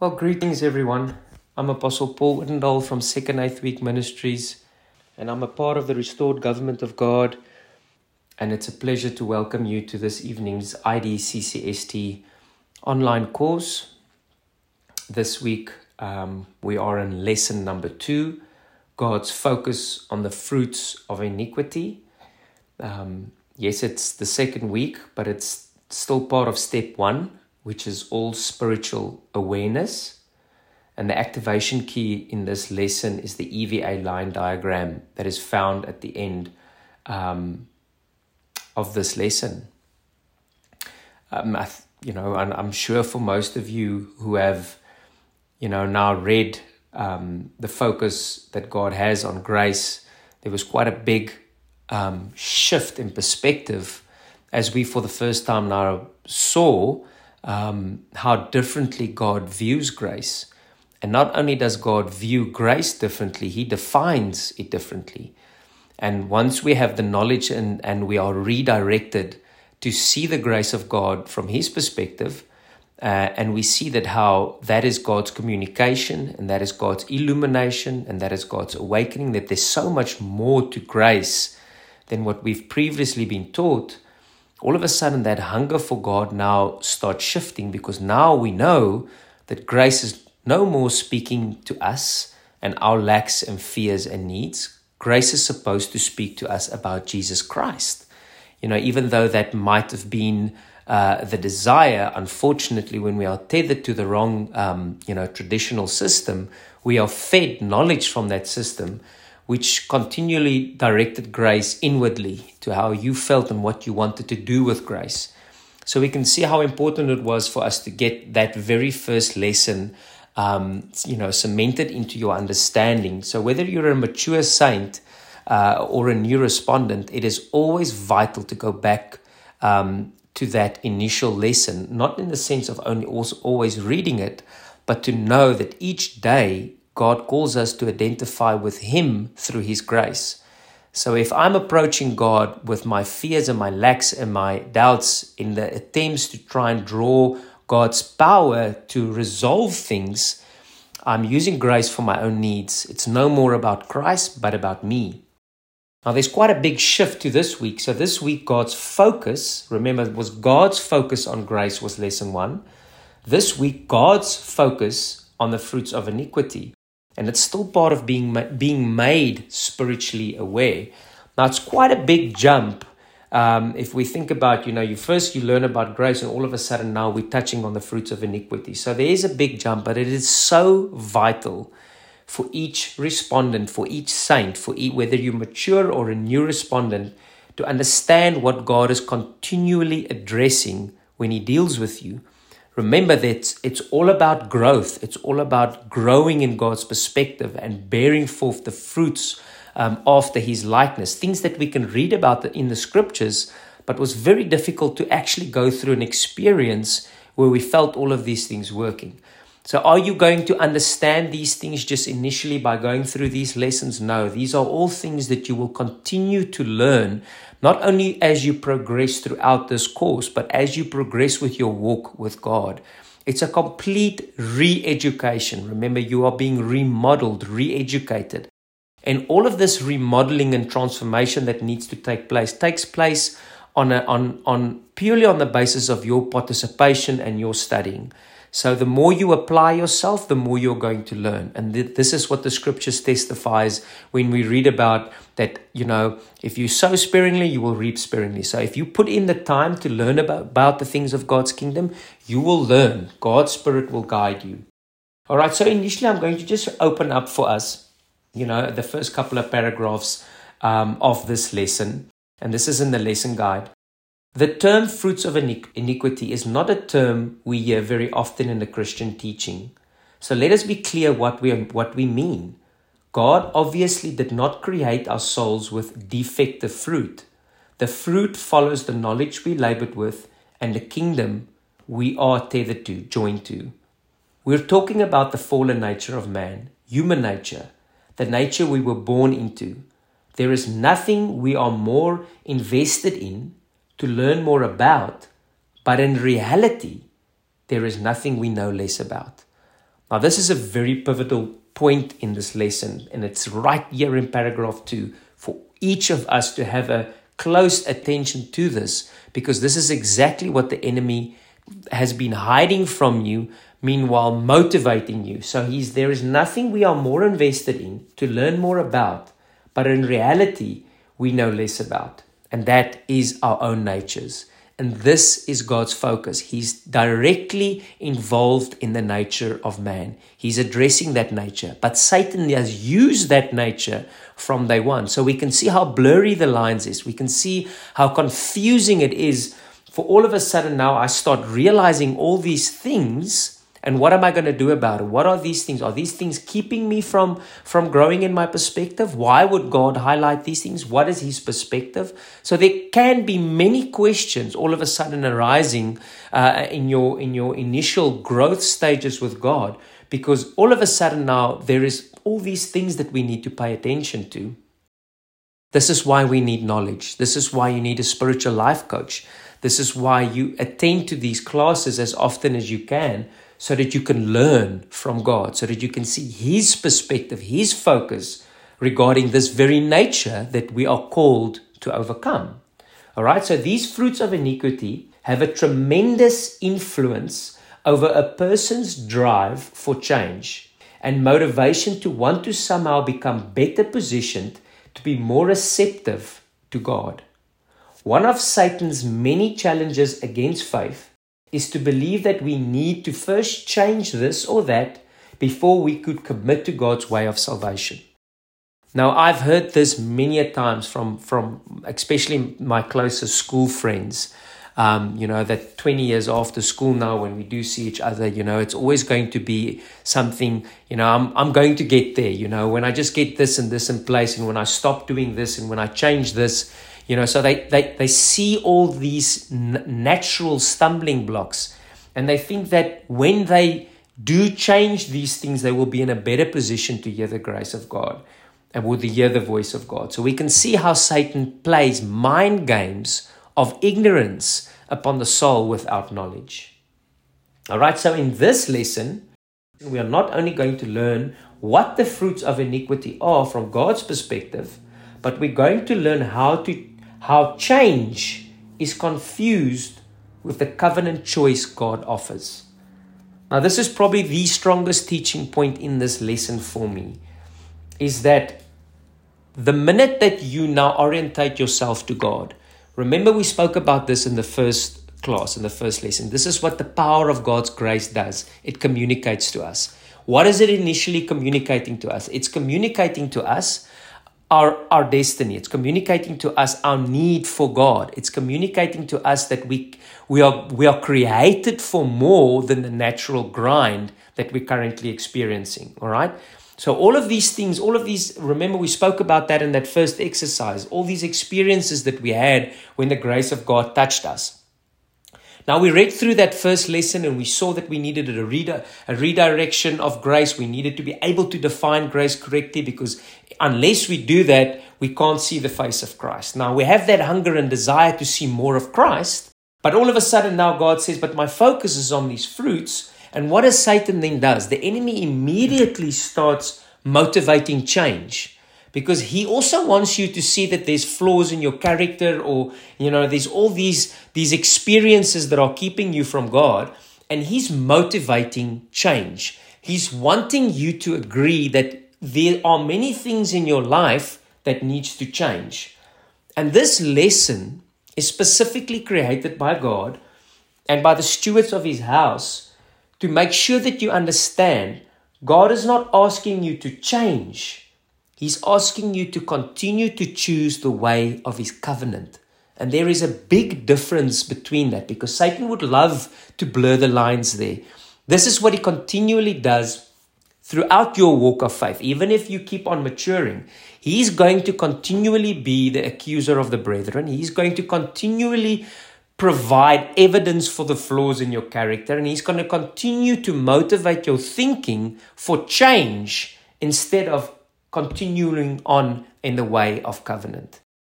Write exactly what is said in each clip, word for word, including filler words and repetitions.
Well, greetings everyone. I'm Apostle Paul Wittendahl from Second Eighth Week Ministries, and I'm a part of the Restored Government of God, and it's a pleasure to welcome you to this evening's I D C C S T online course. This week um, we are in lesson number two, God's focus on the fruits of iniquity. Um, yes, it's the second week, but it's still part of step one, which is all spiritual awareness. And the activation key in this lesson is the E V A line diagram that is found at the end um, of this lesson. Um, I, you know, and I'm sure for most of you who have, you know, now read um, the focus that God has on grace, there was quite a big um, shift in perspective as we for the first time now saw um, how differently God views grace. And not only does God view grace differently, he defines it differently. And once we have the knowledge and, and we are redirected to see the grace of God from his perspective, uh, and we see that how that is God's communication, and that is God's illumination, and that is God's awakening, that there's so much more to grace than what we've previously been taught, all of a sudden that hunger for God now starts shifting, because now we know that grace is no more speaking to us and our lacks and fears and needs. Grace is supposed to speak to us about Jesus Christ. You know, even though that might have been uh, the desire, unfortunately, when we are tethered to the wrong, um, you know, traditional system, we are fed knowledge from that system, which continually directed grace inwardly to how you felt and what you wanted to do with grace. So we can see how important it was for us to get that very first lesson Um, you know, cemented into your understanding. So whether you're a mature saint uh, or a new respondent, it is always vital to go back um, to that initial lesson, not in the sense of only also always reading it, but to know that each day God calls us to identify with him through his grace. So if I'm approaching God with my fears and my lacks and my doubts in the attempts to try and draw God's power to resolve things, I'm using grace for my own needs. It's no more about Christ, but about me. Now, there's quite a big shift to this week. So this week, God's focus, remember, it was God's focus on grace was lesson one. This week, God's focus on the fruits of iniquity. And it's still part of being, being made spiritually aware. Now, it's quite a big jump. Um, if we think about, you know, you first you learn about grace, and all of a sudden now we're touching on the fruits of iniquity. So there is a big jump, but it is so vital for each respondent, for each saint, for each, whether you're mature or a new respondent, to understand what God is continually addressing when he deals with you. Remember that it's, it's all about growth. It's all about growing in God's perspective and bearing forth the fruits Um, after his likeness, things that we can read about in the scriptures, but was very difficult to actually go through an experience where we felt all of these things working. So are you going to understand these things just initially by going through these lessons? No, these are all things that you will continue to learn, not only as you progress throughout this course, but as you progress with your walk with God. It's a complete re-education. Remember, you are being remodeled, re-educated. And all of this remodeling and transformation that needs to take place takes place on a, on on purely on the basis of your participation and your studying. So the more you apply yourself, the more you're going to learn. And th- this is what the scriptures testifies when we read about that, you know, if you sow sparingly, you will reap sparingly. So if you put in the time to learn about, about the things of God's kingdom, you will learn. God's Spirit will guide you. All right, so initially I'm going to just open up for us, you know, the first couple of paragraphs um, of this lesson. And this is in the lesson guide. The term fruits of iniquity is not a term we hear very often in the Christian teaching. So let us be clear what we, what we mean. God obviously did not create our souls with defective fruit. The fruit follows the knowledge we labored with and the kingdom we are tethered to, joined to. We're talking about the fallen nature of man, human nature, the nature we were born into. There is nothing we are more invested in to learn more about, but in reality, there is nothing we know less about. Now, this is a very pivotal point in this lesson, and it's right here in paragraph two for each of us to have a close attention to this, because this is exactly what the enemy has been hiding from you, meanwhile motivating you. So he's, there is nothing we are more invested in to learn more about, but in reality, we know less about. And that is our own natures. And this is God's focus. He's directly involved in the nature of man. He's addressing that nature. But Satan has used that nature from day one. So we can see how blurry the lines is. We can see how confusing it is. For all of a sudden now, I start realizing all these things. And what am I going to do about it? What are these things? Are these things keeping me from, from growing in my perspective? Why would God highlight these things? What is his perspective? So there can be many questions all of a sudden arising uh, in your in your initial growth stages with God, because all of a sudden now there is all these things that we need to pay attention to. This is why we need knowledge. This is why you need a spiritual life coach. This is why you attend to these classes as often as you can, so that you can learn from God, so that you can see his perspective, his focus regarding this very nature that we are called to overcome. All right, so these fruits of iniquity have a tremendous influence over a person's drive for change and motivation to want to somehow become better positioned to be more receptive to God. One of Satan's many challenges against faith is to believe that we need to first change this or that before we could commit to God's way of salvation. Now, I've heard this many a times from, from especially my closest school friends, um, you know, that twenty years after school now, when we do see each other, you know, it's always going to be something, you know, I'm, I'm going to get there, you know, when I just get this and this in place, and when I stop doing this, and when I change this, you know, so they, they, they see all these n- natural stumbling blocks, and they think that when they do change these things, they will be in a better position to hear the grace of God and will hear the voice of God. So we can see how Satan plays mind games of ignorance upon the soul without knowledge. All right, so in this lesson, we are not only going to learn what the fruits of iniquity are from God's perspective, but we're going to learn how to how change is confused with the covenant choice God offers. Now, this is probably the strongest teaching point in this lesson for me, is that the minute that you now orientate yourself to God, remember we spoke about this in the first class, in the first lesson. This is what the power of God's grace does. It communicates to us. What is it initially communicating to us? It's communicating to us Our, our destiny. It's communicating to us our need for God. It's communicating to us that we we are we are created for more than the natural grind that we're currently experiencing. All right. So all of these things, all of these, remember we spoke about that in that first exercise, all these experiences that we had when the grace of God touched us. Now, we read through that first lesson and we saw that we needed a, redi- a redirection of grace. We needed to be able to define grace correctly, because unless we do that, we can't see the face of Christ. Now, we have that hunger and desire to see more of Christ, but all of a sudden now God says, but my focus is on these fruits. And what does Satan then does? The enemy immediately starts motivating change. Because he also wants you to see that there's flaws in your character, or, you know, there's all these, these experiences that are keeping you from God. And he's motivating change. He's wanting you to agree that there are many things in your life that needs to change. And this lesson is specifically created by God and by the stewards of his house to make sure that you understand God is not asking you to change. He's asking you to continue to choose the way of his covenant. And there is a big difference between that, because Satan would love to blur the lines there. This is what he continually does throughout your walk of faith. Even if you keep on maturing, he's going to continually be the accuser of the brethren. He's going to continually provide evidence for the flaws in your character. And he's going to continue to motivate your thinking for change instead of continuing on in the way of covenant.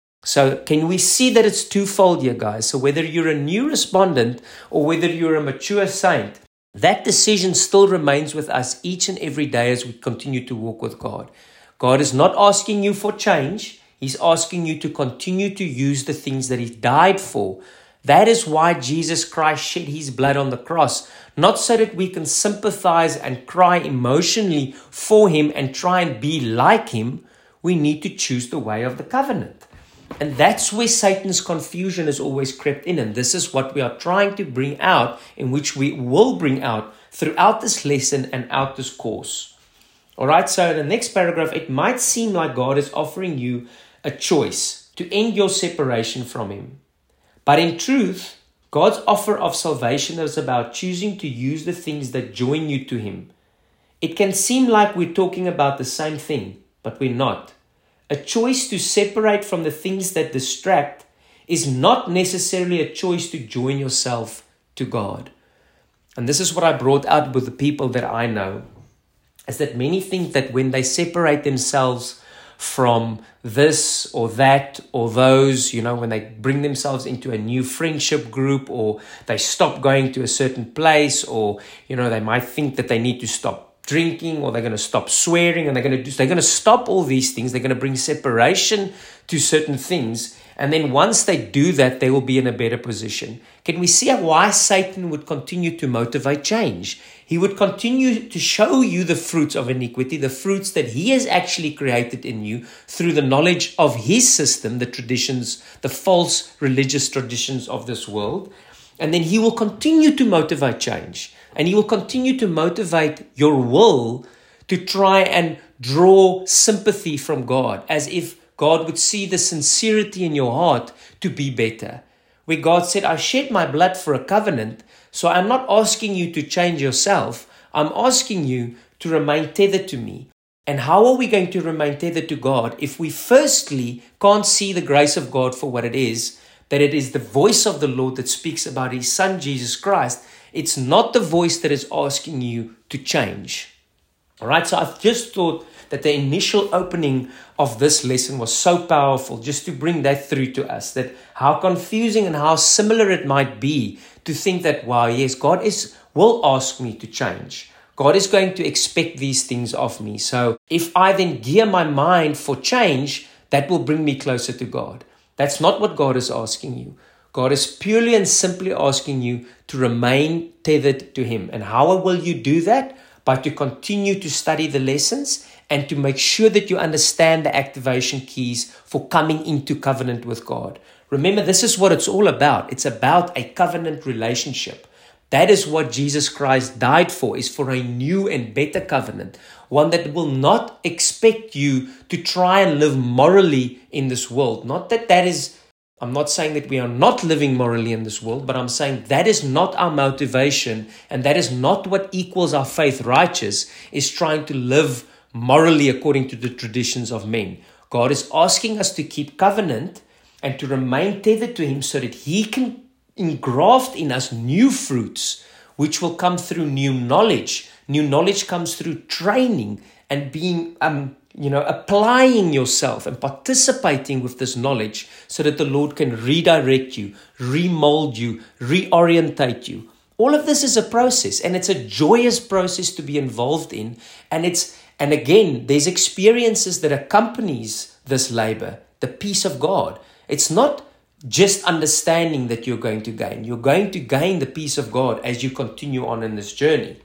So can we see that it's twofold here, guys? So whether you're a new respondent or whether you're a mature saint, that decision still remains with us each and every day as we continue to walk with God. God is not asking you for change. He's asking you to continue to use the things that He died for. That is why Jesus Christ shed His blood on the cross, not so that we can sympathize and cry emotionally for Him and try and be like Him. We need to choose the way of the covenant. And that's where Satan's confusion has always crept in. And this is what we are trying to bring out, in which we will bring out throughout this lesson and out this course. All right, so in the next paragraph, it might seem like God is offering you a choice to end your separation from Him. But in truth, God's offer of salvation is about choosing to use the things that join you to Him. It can seem like we're talking about the same thing, but we're not. A choice to separate from the things that distract is not necessarily a choice to join yourself to God. And this is what I brought out with the people that I know, is that many think that when they separate themselves from this or that or those, you know, when they bring themselves into a new friendship group, or they stop going to a certain place, or, you know, they might think that they need to stop drinking, or they're going to stop swearing, and they're going to do, they're going to stop all these things. They're going to bring separation to certain things. And then once they do that, they will be in a better position. Can we see why Satan would continue to motivate change? He would continue to show you the fruits of iniquity, the fruits that he has actually created in you through the knowledge of his system, the traditions, the false religious traditions of this world. And then he will continue to motivate change. And he will continue to motivate your will to try and draw sympathy from God, as if God would see the sincerity in your heart to be better. Where God said, I shed my blood for a covenant, so I'm not asking you to change yourself. I'm asking you to remain tethered to me. And how are we going to remain tethered to God if we firstly can't see the grace of God for what it is, that it is the voice of the Lord that speaks about His Son, Jesus Christ. It's not the voice that is asking you to change. All right, so I've just thought that the initial opening of this lesson was so powerful, just to bring that through to us, that how confusing and how similar it might be to think that, wow, yes, God is will ask me to change. God is going to expect these things of me. So if I then gear my mind for change, that will bring me closer to God. That's not what God is asking you. God is purely and simply asking you to remain tethered to Him. And how will you do that? By to continue to study the lessons and to make sure that you understand the activation keys for coming into covenant with God. Remember, this is what it's all about. It's about a covenant relationship. That is what Jesus Christ died for, is for a new and better covenant. One that will not expect you to try and live morally in this world. Not that that is, I'm not saying that we are not living morally in this world, but I'm saying that is not our motivation, and that is not what equals our faith righteous, is trying to live morally according to the traditions of men. God is asking us to keep covenant and to remain tethered to Him so that He can engraft in us new fruits, which will come through new knowledge. New knowledge comes through training and being, um, you know, applying yourself and participating with this knowledge so that the Lord can redirect you, remold you, reorientate you. All of this is a process, and it's a joyous process to be involved in. And it's, and again, there's experiences that accompanies this labor, the peace of God. It's not just understanding that you're going to gain. You're going to gain the peace of God as you continue on in this journey.